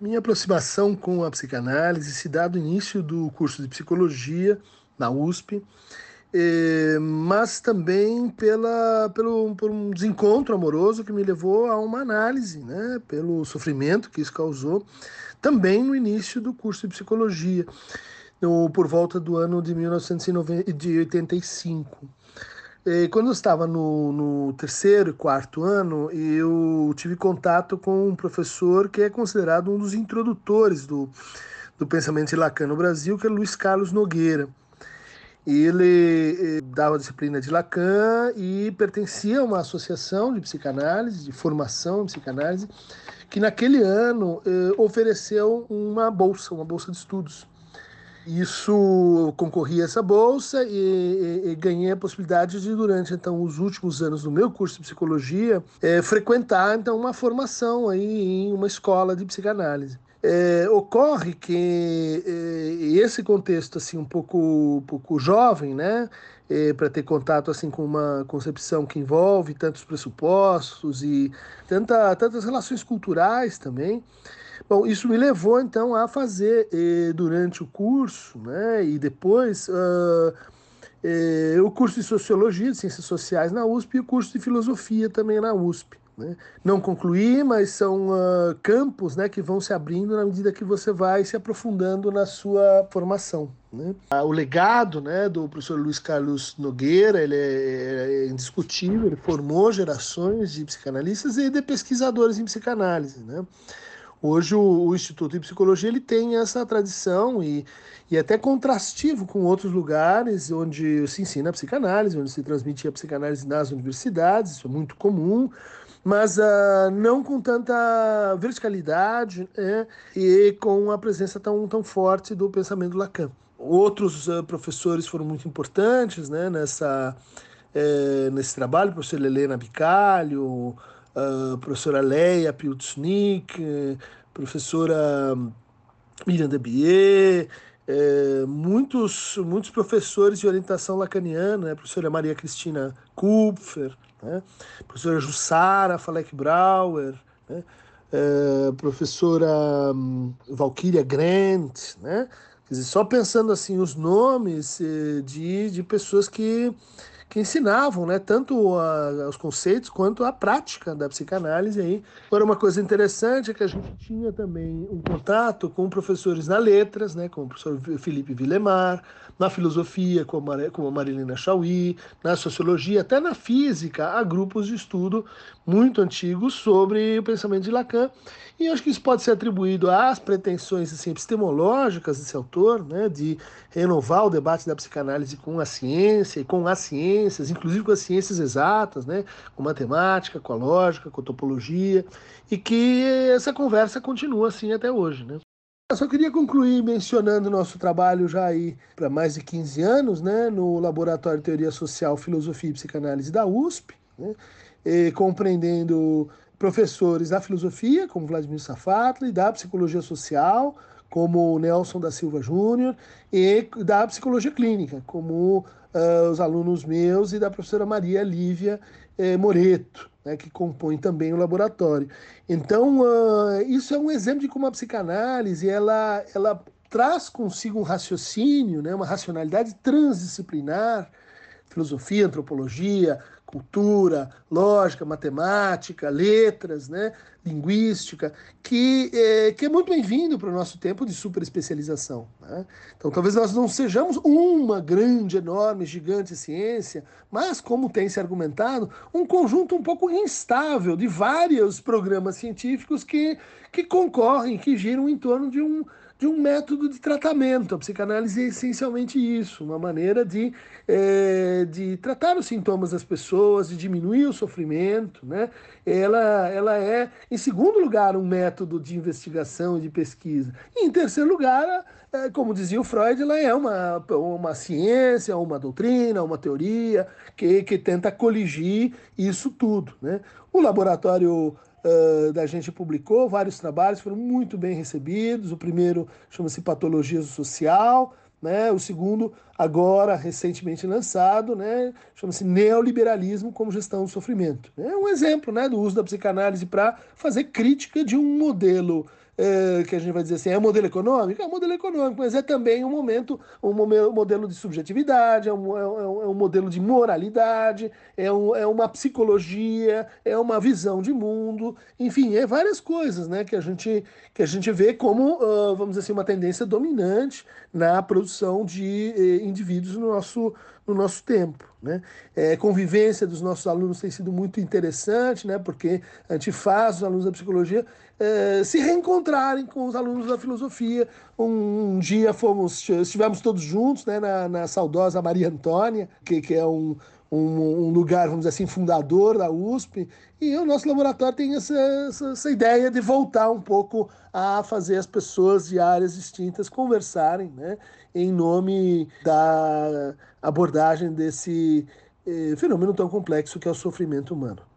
Minha aproximação com a psicanálise se dá do início do curso de psicologia na USP, mas também por um desencontro amoroso que me levou a uma análise, né, pelo sofrimento que isso causou, também no início do curso de psicologia, por volta do ano de 1985. Quando eu estava no terceiro e quarto ano, eu tive contato com um professor que é considerado um dos introdutores do pensamento de Lacan no Brasil, que é Luiz Carlos Nogueira. Ele dava disciplina de Lacan e pertencia a uma associação de psicanálise, de formação em psicanálise, que naquele ano ofereceu uma bolsa de estudos. Isso, eu concorri a essa bolsa e ganhei a possibilidade de, durante então os últimos anos do meu curso de psicologia, frequentar então uma formação aí em uma escola de psicanálise. Ocorre que esse contexto assim um pouco jovem, né, para ter contato assim com uma concepção que envolve tantos pressupostos e tantas relações culturais também. Bom, isso me levou então a fazer durante o curso, né, e depois o curso de Sociologia, de Ciências Sociais na USP e o curso de Filosofia também na USP. Né? Não concluí, mas são campos, né, que vão se abrindo na medida que você vai se aprofundando na sua formação. Né? O legado, né, do professor Luiz Carlos Nogueira, ele é indiscutível, ele formou gerações de psicanalistas e de pesquisadores em psicanálise. Né? Hoje o Instituto de Psicologia ele tem essa tradição e até contrastivo com outros lugares onde se ensina a psicanálise, onde se transmite a psicanálise nas universidades, isso é muito comum, mas não com tanta verticalidade, né, e com a presença tão forte do pensamento Lacan. Outros professores foram muito importantes, né, nesse trabalho, a professora Helena Bicalho, a professora Leia Piltschnik, professora Miriam Debier, muitos professores de orientação lacaniana, né? Professora Maria Cristina Kupfer, né? Professora Jussara Falek-Brauer, né? Professora Valkyria Grant, né? Quer dizer, só pensando assim os nomes de pessoas que ensinavam, né, tanto os conceitos quanto a prática da psicanálise aí. Agora, uma coisa interessante é que a gente tinha também um contato com professores na letras, né, com o professor Felipe Villemar, na filosofia com a Marilena Chauí, na sociologia, até na física, há grupos de estudo muito antigos sobre o pensamento de Lacan. E eu acho que isso pode ser atribuído às pretensões assim, epistemológicas desse autor, né, de renovar o debate da psicanálise com a ciência e com as ciências, inclusive com as ciências exatas, né, com matemática, com a lógica, com a topologia, e que essa conversa continua assim até hoje, né. Eu só queria concluir mencionando o nosso trabalho já aí para mais de 15 anos, né, no Laboratório de Teoria Social, Filosofia e Psicanálise da USP, né, compreendendo professores da filosofia, como Vladimir Safatli, da psicologia social, como Nelson da Silva Júnior, e da psicologia clínica, como os alunos meus e da professora Maria Lívia Moreto, né, que compõe também o laboratório. Então, isso é um exemplo de como a psicanálise ela traz consigo um raciocínio, né, uma racionalidade transdisciplinar, filosofia, antropologia, cultura, lógica, matemática, letras, né, linguística, que é muito bem-vindo para o nosso tempo de superespecialização. Né? Então, talvez nós não sejamos uma grande, enorme, gigante ciência, mas, como tem se argumentado, um conjunto um pouco instável de vários programas científicos que concorrem, que giram em torno de um método de tratamento. A psicanálise é essencialmente isso, uma maneira de tratar os sintomas das pessoas, de diminuir o sofrimento, né? Ela é, em segundo lugar, um método de investigação e de pesquisa. E, em terceiro lugar, como dizia o Freud, ela é uma ciência, uma doutrina, uma teoria que tenta coligir isso tudo, né? O laboratório da gente publicou vários trabalhos, foram muito bem recebidos. O primeiro chama-se Patologia Social, né? O segundo agora recentemente lançado, né, chama-se Neoliberalismo como Gestão do Sofrimento. É um exemplo, né, do uso da psicanálise para fazer crítica de um modelo que a gente vai dizer assim, é um modelo econômico? É um modelo econômico, mas é também um modelo de subjetividade, é um modelo de moralidade, é uma psicologia, é uma visão de mundo, enfim, é várias coisas, né, que a gente vê como, vamos dizer assim, uma tendência dominante na produção de indivíduos no nosso tempo, né? Convivência dos nossos alunos tem sido muito interessante, né? Porque a gente faz os alunos da psicologia se reencontrarem com os alunos da filosofia. Um dia estivemos todos juntos, né? Na saudosa Maria Antônia, que é um lugar, vamos dizer assim, fundador da USP, e o nosso laboratório tem essa ideia de voltar um pouco a fazer as pessoas de áreas distintas conversarem, né, em nome da abordagem desse fenômeno tão complexo que é o sofrimento humano.